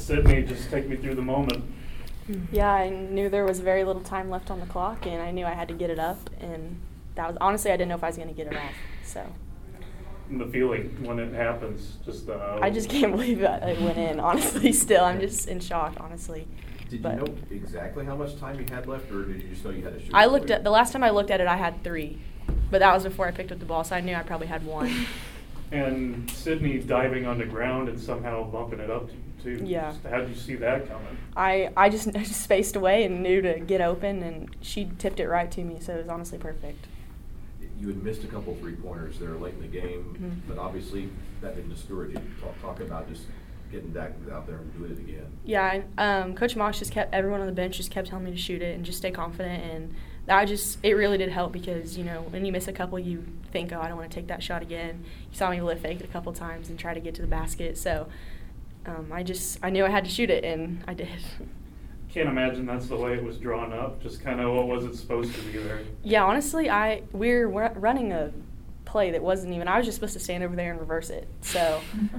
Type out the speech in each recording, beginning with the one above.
Sydney, just take me through the moment. Yeah, I knew there was very little time left on the clock, and I knew I had to get it up, and that was honestly I didn't know if I was going to get it off. So. And the feeling when it happens, just I just can't believe that it went in. Honestly, still I'm just in shock. Honestly. Did you know exactly how much time you had left, or did you just know you had to shoot? I looked at the last time I looked at it, I had 3, but that was before I picked up the ball, so I knew I probably had 1. And Sydney diving on the ground and somehow bumping it up to you too. Yeah. How did you see that coming? I just spaced away and knew to get open, and she tipped it right to me, so it was honestly perfect. You had missed a couple 3-pointers there late in the game, but obviously that didn't discourage you. Talk about just getting back out there and doing it again. Yeah, Coach Mox just kept everyone on the bench just kept telling me to shoot it and just stay confident, and it really did help because when you miss a couple, you think, oh, I don't want to take that shot again. You saw me lift fake it a couple times and try to get to the basket, so I knew I had to shoot it, and I did. Can't imagine that's the way it was drawn up. Just kind of what was it supposed to be there? Yeah, honestly, we're running a play that wasn't even. I was just supposed to stand over there and reverse it. So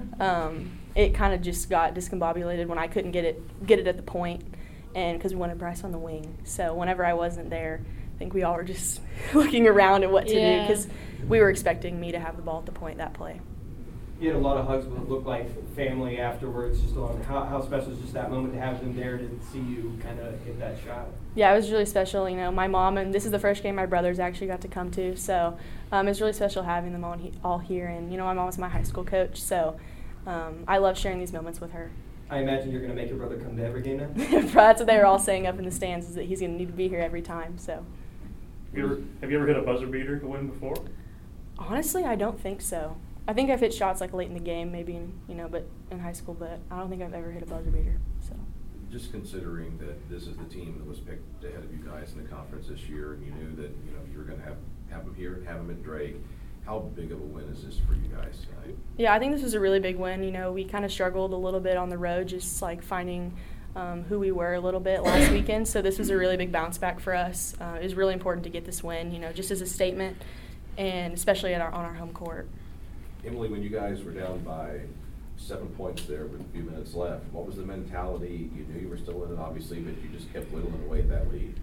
it kind of just got discombobulated when I couldn't get it at the point, and because we wanted Bryce on the wing. So whenever I wasn't there, I think we all were just looking around at what to do because we were expecting me to have the ball at the point that play. You had a lot of hugs, but it looked like family afterwards. Just on how special is just that moment to have them there to see you kind of hit that shot? Yeah, it was really special. My mom, and this is the first game my brothers actually got to come to, so it's really special having them all here. And my mom was my high school coach, so I love sharing these moments with her. I imagine you're going to make your brother come to every game now? That's what they were all saying up in the stands, is that he's going to need to be here every time. So. Have you ever hit a buzzer beater to win before? Honestly, I don't think so. I think I've hit shots like late in the game, maybe, but in high school. But I don't think I've ever hit a buzzer beater. So. Just considering that this is the team that was picked ahead of you guys in the conference this year, and you knew that you were going to have them here and have them at Drake. How big of a win is this for you guys tonight? Yeah, I think this was a really big win. We kind of struggled a little bit on the road, just like finding who we were a little bit last weekend. So this was a really big bounce back for us. It was really important to get this win, just as a statement, and especially on our home court. Emily, when you guys were down by 7 points there with a few minutes left, what was the mentality? You knew you were still in it, obviously, but you just kept whittling away at that lead.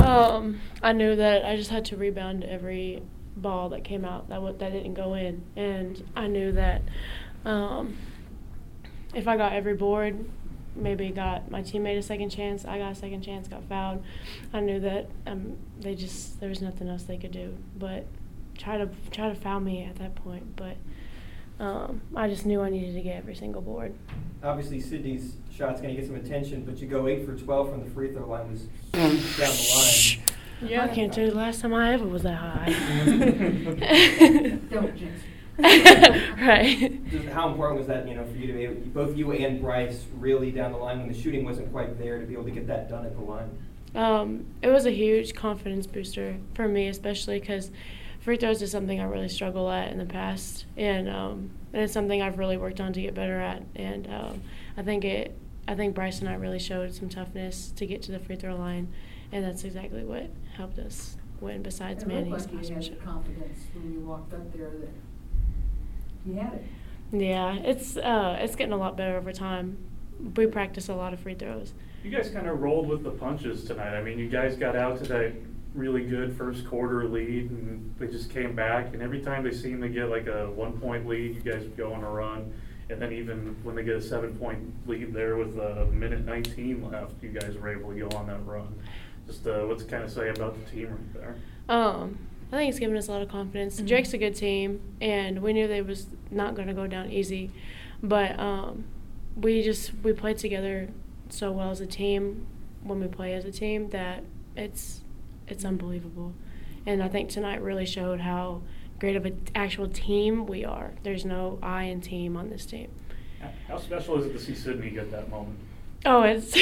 I knew that I just had to rebound every ball that came out that didn't go in, and I knew that if I got every board, maybe got my teammate a second chance, I got a second chance, got fouled, I knew that there was nothing else they could do but try to foul me at that point. But I just knew I needed to get every single board. Obviously, Sydney's shot's going to get some attention, but you go 8 for 12 from the free throw line was down the line. Yeah. I can't tell you the last time I ever was that high. Don't jinx. Right. Just how important was that, for you to be able, both you and Bryce really down the line when the shooting wasn't quite there to be able to get that done at the line? It was a huge confidence booster for me, especially because free throws is something I really struggle at in the past, and it's something I've really worked on to get better at. And I think Bryce and I really showed some toughness to get to the free throw line, and that's exactly what helped us win. Besides Manny's like you had confidence when you walked up there that you had it. Yeah, it's getting a lot better over time. We practice a lot of free throws. You guys kind of rolled with the punches tonight. I mean, you guys got out to that really good first quarter lead, and they just came back, and every time they seem to get like a 1-point lead, you guys go on a run, and then even when they get a 7-point lead there with a minute 19 left, you guys were able to go on that run. Just what's kind of say about the team right there? I think it's given us a lot of confidence. Mm-hmm. Drake's a good team, and we knew they was not going to go down easy, but we played together so well as a team when we play as a team that it's unbelievable. And I think tonight really showed how great of an actual team we are. There's no I in team on this team. How special is it to see Sydney get that moment? Oh, it's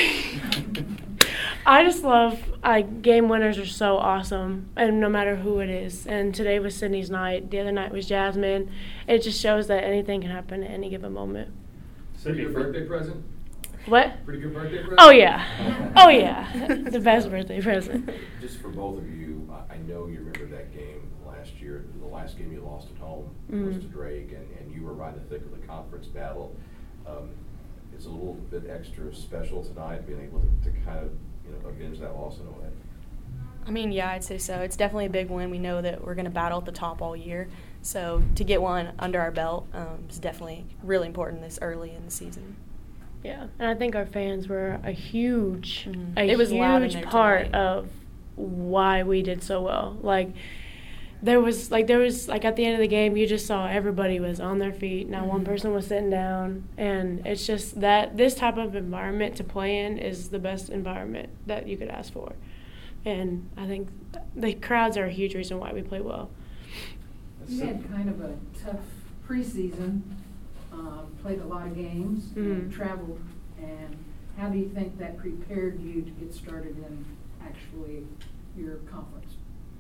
I just love game winners are so awesome, and no matter who it is. And today was Sydney's night. The other night was Jasmine. It just shows that anything can happen at any given moment. Sydney, your birthday present? What? Pretty good birthday present? Oh, yeah. Oh, yeah. The best birthday present. Just for both of you, I know you remember that game last year. The last game you lost at home was to Drake, and you were right in the thick of the conference battle. it's a little bit extra special tonight, being able to kind of, you know, avenge that loss in a way. I mean, yeah, I'd say so. It's definitely a big win. We know that we're going to battle at the top all year. So to get one under our belt is definitely really important this early in the season. Yeah, and I think our fans were a huge, It was loud in huge there part tonight. of why we did so well. Like there was at the end of the game, you just saw everybody was on their feet. Not one person was sitting down, and it's just that this type of environment to play in is the best environment that you could ask for. And I think the crowds are a huge reason why we play well. You had kind of a tough preseason, played a lot of games, and traveled, and how do you think that prepared you to get started in actually your conference?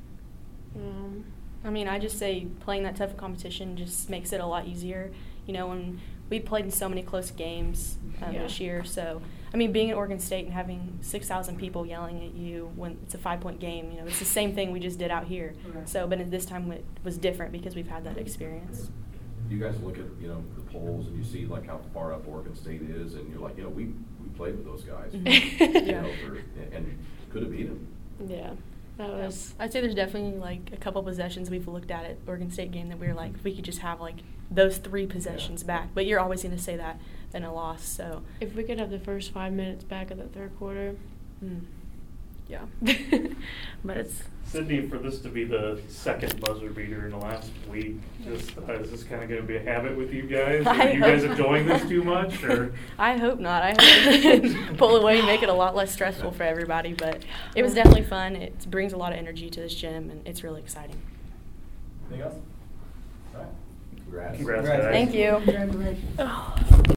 I mean, I just say playing that tough competition just makes it a lot easier. You know, when we played in so many close games this year. So, I mean, being at Oregon State and having 6,000 people yelling at you when it's a 5-point game, you know, it's the same thing we just did out here. Right. So, but this time it was different because we've had that experience. You guys look at, you know, the polls and you see like how far up Oregon State is, and you're like, you know, we played with those guys, you know, and could have beat them. Yeah, that was. I'd say there's definitely like a couple possessions we've looked at Oregon State game that we were like, if we could just have like those 3 possessions back. But you're always going to say that in a loss. So If we could have the first 5 minutes back of the third quarter. yeah. But it's. Sydney, for this to be the second buzzer beater in the last week, just is this kind of going to be a habit with you guys? Are you guys enjoying this too much? Or? I hope not. I hope we can pull away and make it a lot less stressful for everybody. But it was definitely fun. It brings a lot of energy to this gym, and it's really exciting. Anything else? All right. Congrats. Congrats, Congrats. guys. Thank you. Congratulations. Oh.